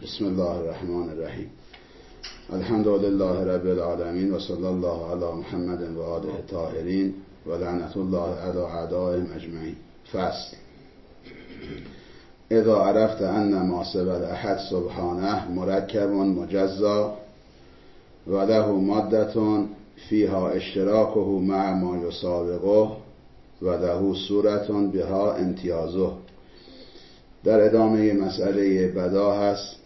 بسم الله الرحمن الرحیم. الحمد لله رب العالمین و صلی الله علی محمد و آله الطاهرین و لعنت الله علی اعدائهم اجمعین. فصل. اذا عرفت ان ما سوى الاحد سبحانه مرکب مجزا و له مادة فيها اشتراكه مع ما يسابقه و له صورة بها امتیازه. در ادامه مسئله بدا هست.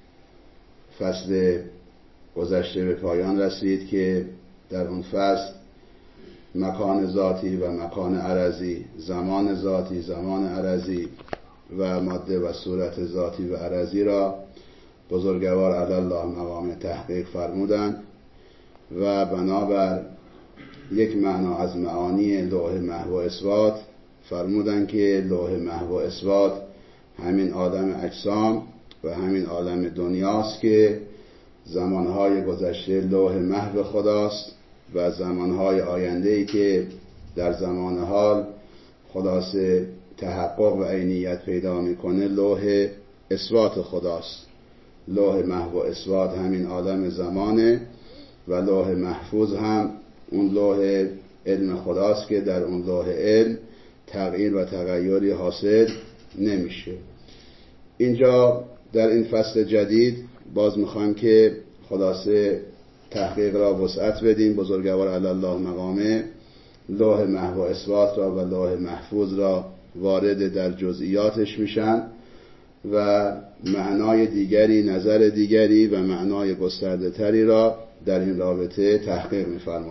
فصل گذشته به پایان رسید که در اون فصل مکان ذاتی و مکان عرضی، زمان ذاتی، زمان عرضی و ماده و صورت ذاتی و عرضی را بزرگوار علی الله مقام تحقیق فرمودند و بنابر یک معنا از معانی لوح محو و اثبات فرمودند که لوح محو و اثبات همین عالم اجسام و همین عالم دنیاست که زمانهای گذشته لوح محو خداست و زمانهای آینده‌ای که در زمان حال خلاصه تحقق و عینیت پیدا میکنه لوح اثبات خداست. لوح محو و اثبات همین عالم زمانه و لوح محفوظ هم اون لوح علم خداست که در اون لوح علم تغییر و تغییری حاصل نمیشه. اینجا در این فصل جدید باز میخوایم که خلاصه تحقیق را وسعت بدیم. بزرگوار علی الله مقامه لوح محو و اثبات را و لوح محفوظ را وارد در جزئیاتش میشن و معنای دیگری، نظر دیگری و معنای گسترده تری را در این رابطه تحقیق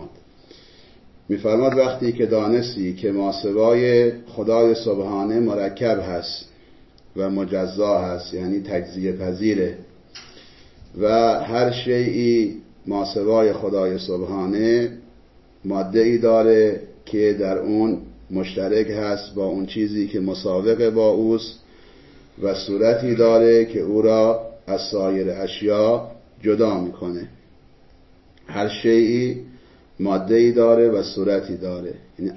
میفرماد وقتی که دانستی که ماسوای خدای سبحانه مرکب هست و مجزا هست، یعنی تجزیه پذیره و هر شیئی ماسوای خدای سبحانه ماده ای داره که در اون مشترک هست با اون چیزی که مسابقه با اوست و صورتی داره که او را از سایر اشیا جدا میکنه. هر شیئی ماده ای داره و صورتی داره، یعنی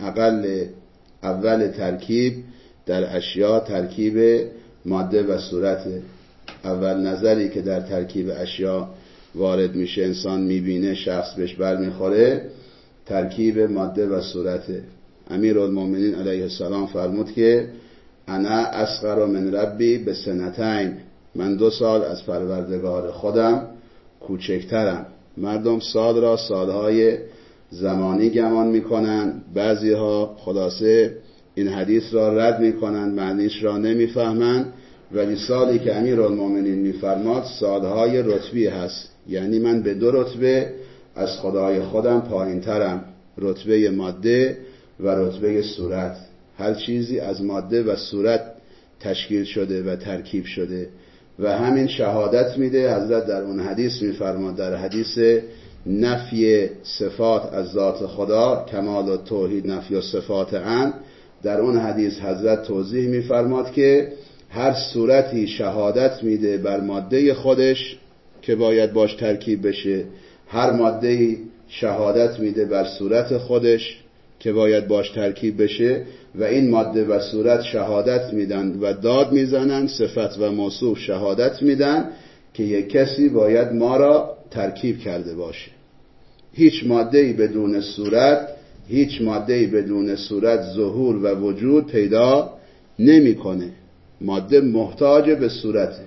اول ترکیب در اشیا ترکیب ماده و صورته. اول نظری که در ترکیب اشیا وارد میشه، انسان میبینه، شخص بهش برمیخوره، ترکیب ماده و صورته. امیرالمومنین علیه السلام فرمود که انا اصغر من ربی به سنتین، من 2 سال از پروردگار خودم کوچکترم. مردم سال را سالهای زمانی گمان میکنن، بعضی ها خلاصه این حدیث را رد میکنن، معنیش را نمیفهمن، ولی سالی که امیرالمومنین میفرماد سالهای رتبی هست، یعنی من به 2 رتبه از خدای خودم پایین ترم، رتبه ماده و رتبه صورت. هر چیزی از ماده و صورت تشکیل شده و ترکیب شده و همین شهادت میده. حضرت در اون حدیث میفرماد، در حدیث نفی صفات از ذات خدا، کمال و توحید نفی و صفات عن، در اون حدیث حضرت توضیح میفرماد که هر صورتی شهادت میده بر ماده خودش که باید باش ترکیب بشه، هر ماده شهادت میده بر صورت خودش که باید باش ترکیب بشه و این ماده و صورت شهادت میدن و داد میزنن، صفت و موصوف شهادت میدن که یک کسی باید ما را ترکیب کرده باشه. هیچ ماده‌ای بدون صورت، هیچ ماده‌ای بدون صورت ظهور و وجود پیدا نمیکنه. ماده محتاج به صورته،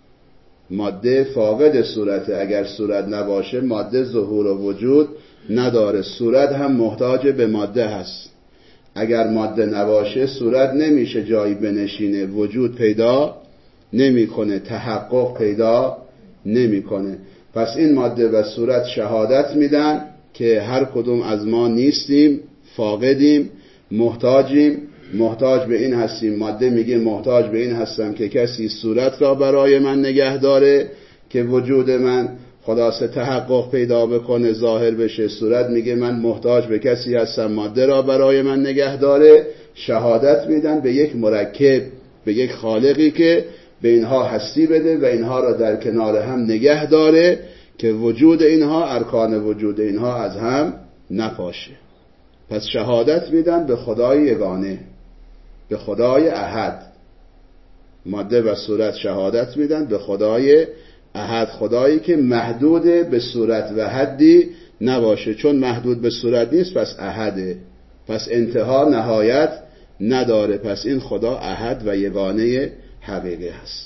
ماده فاقد صورته. اگر صورت نباشه ماده ظهور و وجود نداره. صورت هم محتاج به ماده هست. اگر ماده نباشه صورت نمیشه جایی بنشینه، وجود پیدا نمیکنه، تحقق پیدا نمیکنه. پس این ماده و صورت شهادت میدن که هر کدوم از ما نیستیم، فاقدیم، محتاجیم. محتاج به این هستیم، ماده میگه محتاج به این هستم که کسی صورت را برای من نگه داره که وجود من خلاصه تحقق پیدا بکنه، ظاهر بشه. صورت میگه من محتاج به کسی هستم ماده را برای من نگه داره. شهادت میدن به یک مرکب، به یک خالقی که به اینها هستی بده و اینها را در کنار هم نگه داره که وجود اینها، ارکان وجود اینها از هم نپاشه. پس شهادت میدن به خدای یگانه، به خدای احد. ماده و صورت شهادت میدن به خدای احد خدایی که محدود به صورت و حدی نباشه، چون محدود به صورت نیست پس احده، پس انتها نهایت نداره، پس این خدا احد و یگانه حقیقی هست.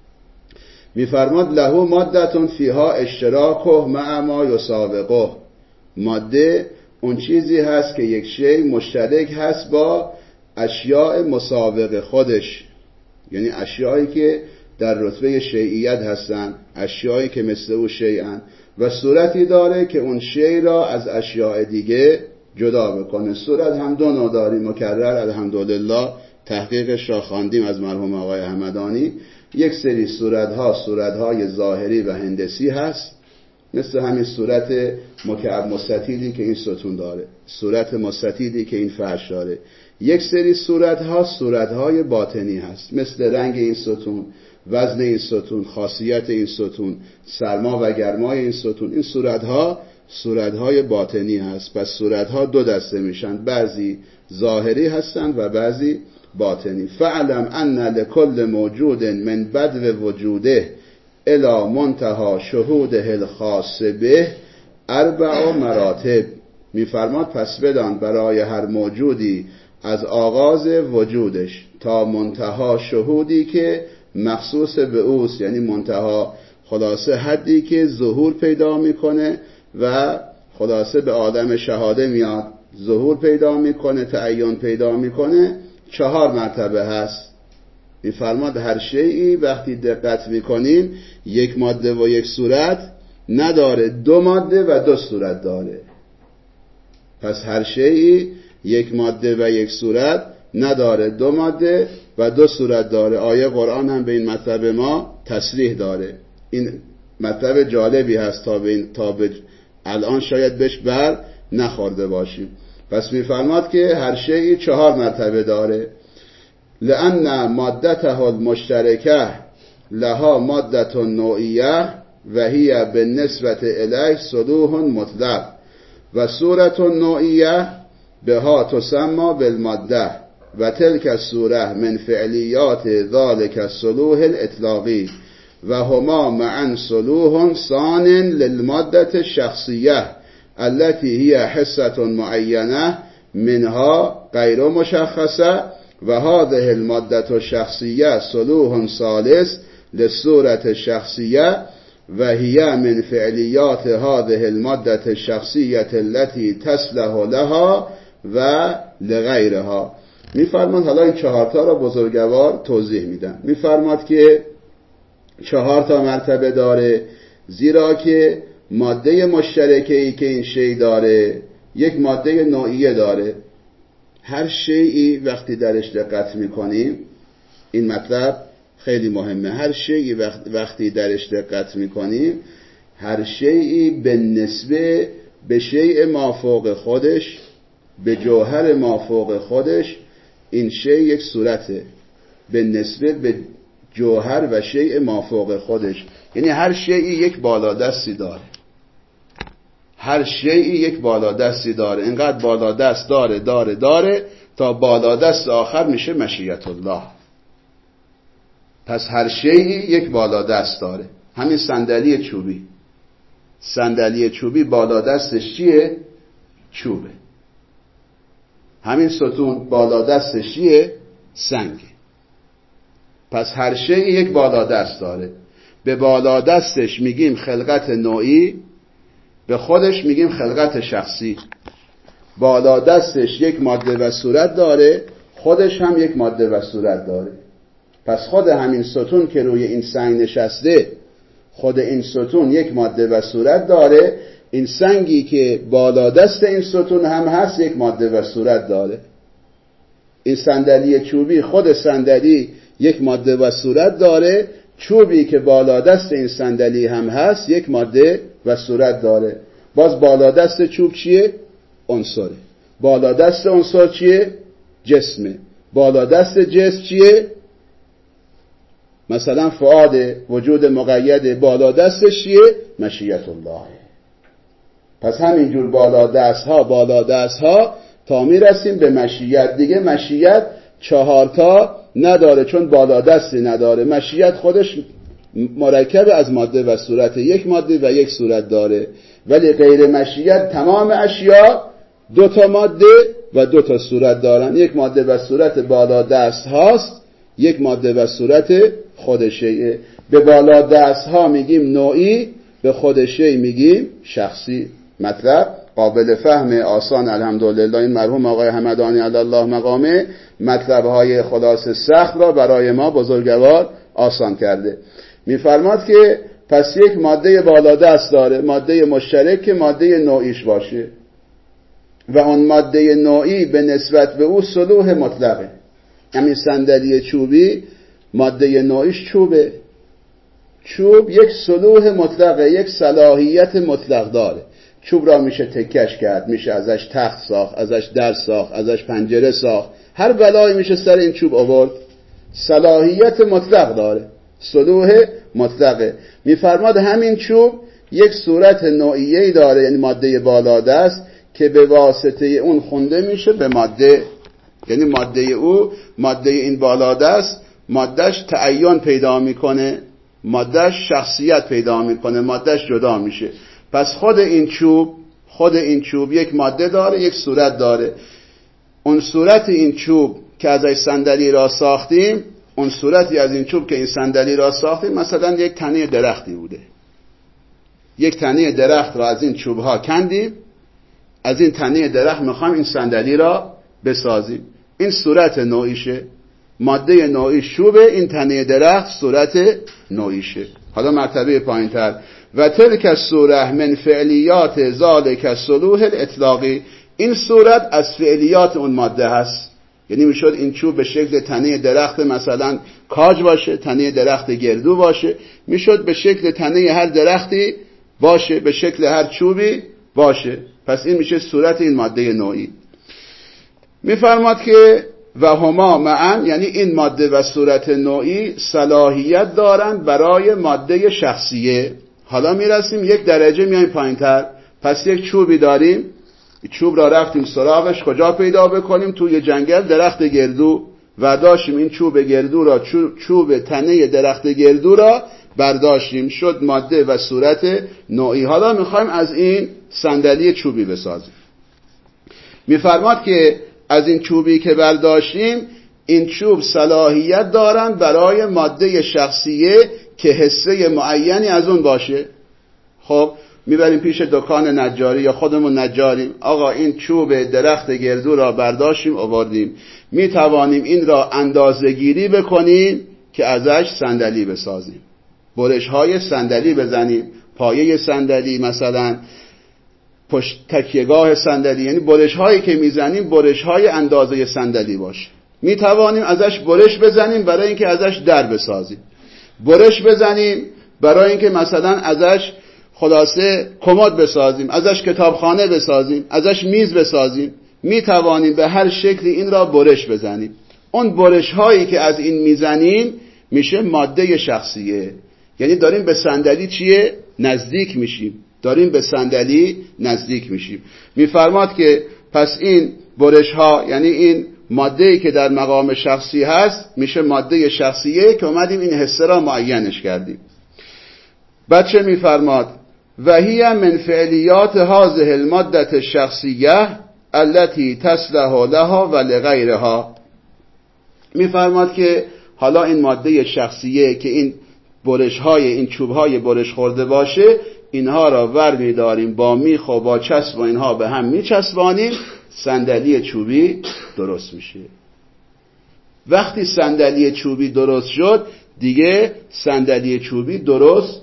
میفرماد له مادتون فیها اشتراکه مع ما یسابقه. ماده اون چیزی هست که یک شی مشترک هست با اشیاء مسابق خودش، یعنی اشیایی که در رتبه شیعیت هستن، اشیایی که مثل او شیئن، و صورتی داره که اون شی را از اشیاء دیگه جدا بکنه. صورت هم دو نوع داریم، مکرر الحمدلله تحقیقش را خواندیم از مرحوم آقای همدانی. یک سری صورتهای ظاهری و هندسی هست، مثل همین صورت مکعب مستطیلی که این ستون داره، صورت مستطیلی که این فرش داره. یک سری صورتهای باطنی هست، مثل رنگ این ستون، وزن این ستون، خاصیت این ستون، سرما و گرمای این ستون. این صورتهای باطنی هست. پس صورتها دو دسته میشن، بعضی ظاهری هستن و بعضی باطنی. فعلم ان لكل موجود من بدو وجوده الى منتهى شهوده الخاص به 4 مراتب. میفرماد پس بدان برای هر موجودی از آغاز وجودش تا منتها شهودی که مخصوص به اوست، یعنی منتها خلاصه حدی که ظهور پیدا میکنه و خلاصه به آدم شهاده میاد، ظهور پیدا میکنه، تعین پیدا میکنه، 4 مرتبه هست. میفرماد هر شیئی وقتی دقت میکنیم یک ماده و یک صورت نداره، 2 ماده و 2 صورت داره. پس هر شیئی یک ماده و یک صورت نداره، 2 ماده و 2 صورت داره. آیه قرآن هم به این مطلب ما تصریح داره. این مطلب جالبی هست، تا به الان شاید بهش بر نخورده باشیم. پس میفرماد که هر شیئی 4 مرتبه داره. لأن مادته المشترکه لها مادت نوعیه و هی بالنسبة الیه صلوح مطلق و صورت نوعیه بها تسمى بالماده و تلك الصوره من فعلیات ذلك الصلوح الاطلاقی و هما معا صلوح ثان للماده الشخصیه التي هي حصة معینه منها غیر مشخصه و هذه الماده الشخصیه صلوح ثالث للصورة الشخصیه و هي من فعلیات هذه الماده الشخصیه التي تصلح لها و لغیرها. میفرماد حالا این 4 تا را بزرگوار توضیح میدن. میفرماد که 4 تا مرتبه داره، زیرا که ماده مشترکه‌ای که این شی داره یک ماده نوعیه داره. هر شیئی وقتی درش دقت میکنیم، این مطلب خیلی مهمه، هر شیئی وقتی درش دقت میکنیم، هر شیئی به نسبه به شیء مافوق خودش، به جوهر مافوق خودش، این شیء یک صورته به نسبه به جوهر و شیء مافوق خودش. یعنی هر شیئی یک بالادستی داره، هر شیئی یک بالادستی داره، اینقدر بالادست داره تا بالادست آخر میشه مشیت الله. پس هر شیئی یک بالادست داره. همین صندلی چوبی بالادستش چیه؟ چوبه. همین ستون بالادستش چیه؟ سنگه. پس هر شیئی یک بالادست داره. به بالادستش میگیم خلقت نوعی، به خودش میگیم خلقت شخصی. بالادستش یک ماده و صورت داره، خودش هم یک ماده و صورت داره. پس خود همین ستون که روی این سنگ نشسته، خود این ستون یک ماده و صورت داره. این سنگی که بالادست این ستون هم هست یک ماده و صورت داره. این صندلی چوبی، خود صندلی یک ماده و صورت داره. چوبی که بالادست این صندلی هم هست یک ماده و صورت داره. باز بالادست چوب چیه؟ عنصره. بالادست عنصر چیه؟ جسمه. بالادست جسم چیه؟ مثلا فؤاد، وجود مقید، بالادستش چیه؟ مشیت الله. پس همینجور بالادست ها تا میرسیم به مشیت. دیگه مشیت 4 تا نداره، چون بالادستی نداره. مشیت خودش مرکب از ماده و صورت، یک ماده و یک صورت داره. ولی غیر مشیت تمام اشیا 2 تا ماده و 2 تا صورت دارن. یک ماده و صورت بالا دست هاست، یک ماده و صورت خود شیء. به بالا دست ها میگیم نوعی، به خود شیء میگیم شخصی. مطلب قابل فهم، آسان، الحمدلله. این مرحوم آقای همدانی علی الله مقامه مطلب های خلاصه سخت را برای ما بزرگوار آسان کرده. میفرماد که پس یک ماده بالا دست داره، ماده مشترک که ماده نوعیش باشه، و اون ماده نوعی به نسبت به او صلوح مطلقه. همین صندلی چوبی ماده نوعیش چوبه. چوب یک صلوح مطلقه، یک صلاحیت مطلق داره. چوب را میشه تکش کرد، میشه ازش تخت ساخت، ازش در ساخت، ازش پنجره ساخت، هر بلایی میشه سر این چوب آورد. صلاحیت مطلق داره، صلوح مطلقه. میفرماد همین چوب یک صورت نوعیه‌ای داره، یعنی ماده بالا دست که به واسطه اون خونده میشه به ماده، یعنی ماده او، ماده این بالا دست، مادهش تعین پیدا میکنه، مادهش شخصیت پیدا میکنه، مادهش جدا میشه. پس خود این چوب یک ماده داره، یک صورت داره. اون صورت این چوب که ازش صندلی را ساختیم، اون صورتی از این چوب که این صندلی را ساختیم، مثلا یک تنه درختی بوده. یک تنه درخت را از این چوب ها کندیم، از این تنه درخت میخوایم این صندلی را بسازیم. این صورت نوعیشه، ماده نوعی چوبه، این تنه درخت صورت نوعیشه. حالا مرتبه پایین‌تر، و تلک الصوره من فعلیات ذالک الصلوح الاطلاقی. این صورت از فعلیات اون ماده هست. یعنی میشد این چوب به شکل تنه درخت مثلا کاج باشه، تنه درخت گردو باشه، میشد به شکل تنه هر درختی باشه، به شکل هر چوبی باشه. پس این میشه صورت این ماده نوعی. میفرماد که و هما معا، یعنی این ماده و صورت نوعی صلاحیت دارن برای ماده شخصیه. حالا میرسیم یک درجه میایم پایینتر. پس یک چوبی داریم، چوب را رفتیم سراغش، کجا پیدا بکنیم؟ توی جنگل درخت گردو، و داشتیم این چوب گردو را، چوب تنه درخت گردو را برداشتیم، شد ماده و صورت نوعی. حالا میخوایم از این صندلی چوبی بسازیم. میفرماد که از این چوبی که برداشتیم، این چوب صلاحیت دارن برای ماده شخصیه که حصه معینی از اون باشه. خب میبریم پیش دکان نجاری یا خودمون نجاریم، آقا این چوب درخت گردو را برداشتیم آوردیم، میتوانیم این را اندازه گیری بکنیم که ازش صندلی بسازیم، برش های صندلی بزنیم، پایه صندلی، مثلا پشت تکیهگاه صندلی، یعنی برش هایی که میزنیم برش های اندازه صندلی باشه. میتوانیم ازش برش بزنیم برای اینکه ازش در بسازیم، برش بزنیم برای اینکه مثلا ازش خلاصه کمد بسازیم، ازش کتابخانه بسازیم، ازش میز بسازیم. میتوانیم به هر شکلی این را برش بزنیم. اون برش هایی که از این میزنیم میشه ماده شخصیه، یعنی داریم به صندلی چیه؟ نزدیک میشیم، داریم به صندلی نزدیک میشیم. میفرماد که پس این برش ها، یعنی این ماده‌ای که در مقام شخصی هست، میشه ماده شخصیه که اومدیم این حصه را معینش کردیم. بعد چه میفرماد؟ و هی من فعلیات هذه الماده الشخصیه التي تصلح لها و لغیرها. میفرماد که حالا این ماده شخصیه که این برش های، این چوب های برش خورده باشه، اینها را ور می‌داریم با میخ و با چسب و اینها به هم میچسبانیم، صندلی چوبی درست میشه. وقتی صندلی چوبی درست شد، دیگه صندلی چوبی درست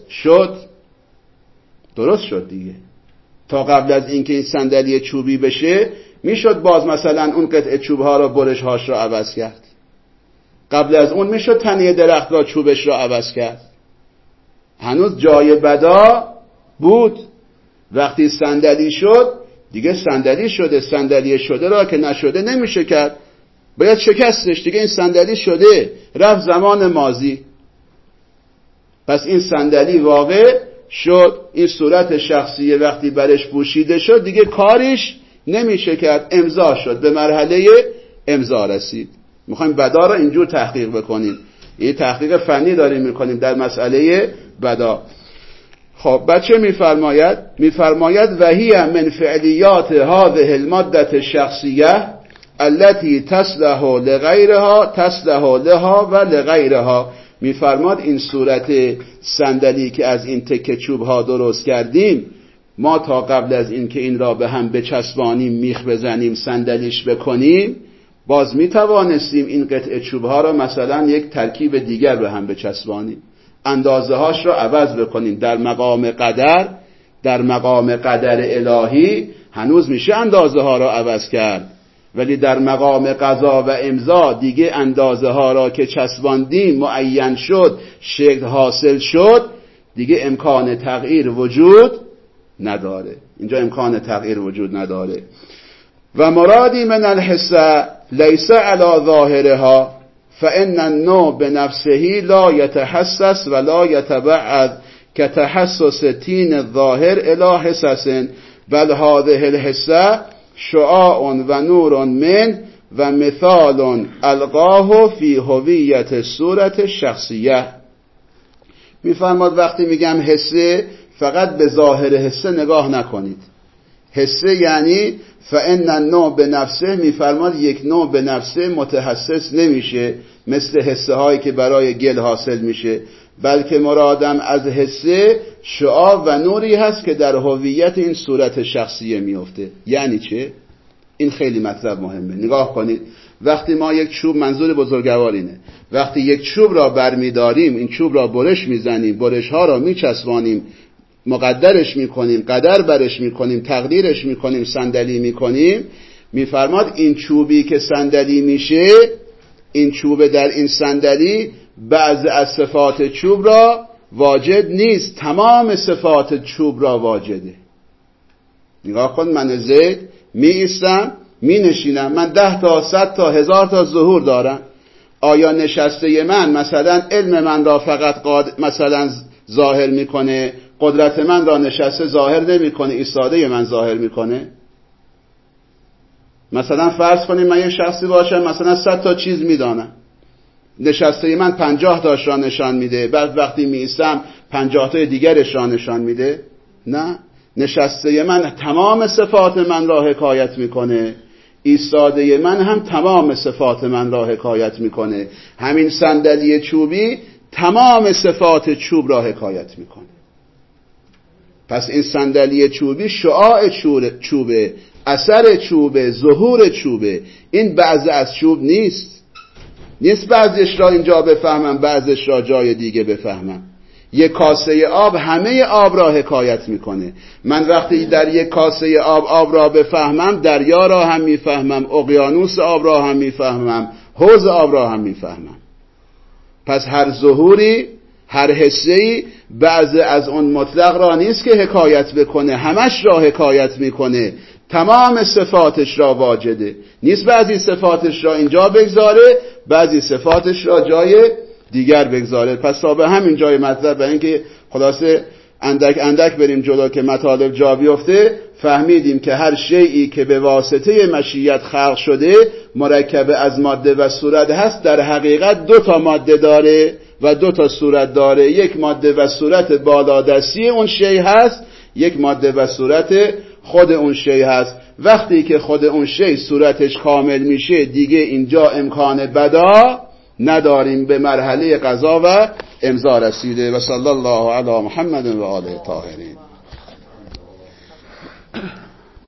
شد دیگه. تا قبل از اینکه این صندلی چوبی بشه، میشد باز مثلا اون قطعه چوب ها را برش هاش را عوض کرد. قبل از اون میشد تنه درخت را چوبش را عوض کرد. هنوز جای بدا بود. وقتی صندلی شد، دیگه صندلی شده. صندلی شده را که نشده نمیشه کرد، باید شکستش. دیگه این صندلی شده، رفت زمان ماضی. پس این صندلی واقع شد. این صورت شخصیه وقتی برش پوشیده شد، دیگه کاریش نمیشه کرد، امضا شد، به مرحله امضا رسید. میخوایم بدا را اینجور تحقیق بکنیم. این تحقیق فنی داریم میکنیم در مسئله بدا. خب بچه میفرماید وهی من فعلیات هذه الماده الشخصیه التي تصلح لها و لغیرها. میفرماد این صورت صندلی که از این تکه چوب ها درست کردیم، ما تا قبل از این که این را به هم بچسبانیم، میخ بزنیم، صندلیش بکنیم، باز میتوانستیم این قطعه چوب ها را مثلا یک ترکیب دیگر به هم بچسبانیم، اندازه هاش را عوض بکنیم. در مقام قدر الهی هنوز میشه اندازه ها را عوض کرد، ولی در مقام قضا و امضا دیگه اندازه ها را که چسباندیم، معین شد، شکل حاصل شد، دیگه امکان تغییر وجود نداره. اینجا امکان تغییر وجود نداره. و مرادی من الحسه لیس علی ظاهرها فان النوع بنفسه لا يتحسس ولا يتبعد كتحسس تین الظاهر الی حسس بل هذه الحسه شعاع و نور من و مثال القاه فی هویت صورت شخصیه. میفرماد وقتی میگم حسه، فقط به ظاهر حسه نگاه نکنید. حسه یعنی فان النوع به نفسه، میفرماد یک نوع به نفسه متحسس نمیشه مثل حسه هایی که برای گل حاصل میشه، بلکه مرادم از حسه شعاع و نوری هست که در هویت این صورت شخصیه میفته. یعنی چه؟ این خیلی مطلب مهمه. نگاه کنید، وقتی ما یک چوب، منظور بزرگوار اینه، وقتی یک چوب را برمیداریم، این چوب را برش میزنیم، برش ها را میچسبانیم، مقدرش میکنیم، قدر برش میکنیم، تقدیرش میکنیم، صندلی میکنیم، میفرماد این چوبی که صندلی میشه، این چوب در این صندلی بعض از صفات چوب را واجد نیست، تمام صفات چوب را واجده. نگاه کن، من زید می ایستم، می نشینم، من 10 تا 100 تا 1000 تا ظهور دارم. آیا نشسته من مثلا علم من را فقط مثلا ظاهر میکنه، قدرت من را نشسته ظاهر نمیکنه، ایستاده من ظاهر میکنه؟ مثلا فرض کنیم من یه شخصی باشم مثلا 100 تا چیز میدانم، نشسته من 50 تاش را نشان میده، بعد وقتی می ایستم 50 تا دیگرش را نشان میده؟ نه، نشسته من تمام صفات من را حکایت میکنه، ایستاده من هم تمام صفات من را حکایت میکنه. همین صندلی چوبی تمام صفات چوب را حکایت میکنه. پس این صندلی چوبی شعاع چوبه، اثر چوبه، ظهور چوبه. این بعضی از چوب نیست بعضیش را اینجا بفهمم، بعضیش را جای دیگه بفهمم. یک کاسه آب همه آب را حکایت میکنه. من وقتی در یک کاسه آب را بفهمم، دریا را هم میفهمم، اقیانوس آب را هم میفهمم، حوض آب را هم میفهمم. پس هر ظهوری، هر حسه‌ای بعضی از اون مطلق را نیست که حکایت بکنه، همش را حکایت میکنه، تمام صفاتش را واجده. نیست بعضی صفاتش را اینجا بگذاره، بعضی صفاتش را جای دیگر بگذاره. پس تا به همین جای مطلب، برای اینکه خلاصه اندک بریم جلو که مطالب جا بیفته، فهمیدیم که هر شیئی که به واسطه مشیت خلق شده مرکب از ماده و صورت هست، در حقیقت 2 تا ماده داره و 2 تا صورت داره. یک ماده و صورت بالادستی اون شیء هست، یک ماده و صورت خود اون شیء هست. وقتی که خود اون شیء صورتش کامل میشه، دیگه اینجا امکان بدا نداریم، به مرحله قضا و امضا رسیده. و صلی الله علی محمد و آله طاهرین.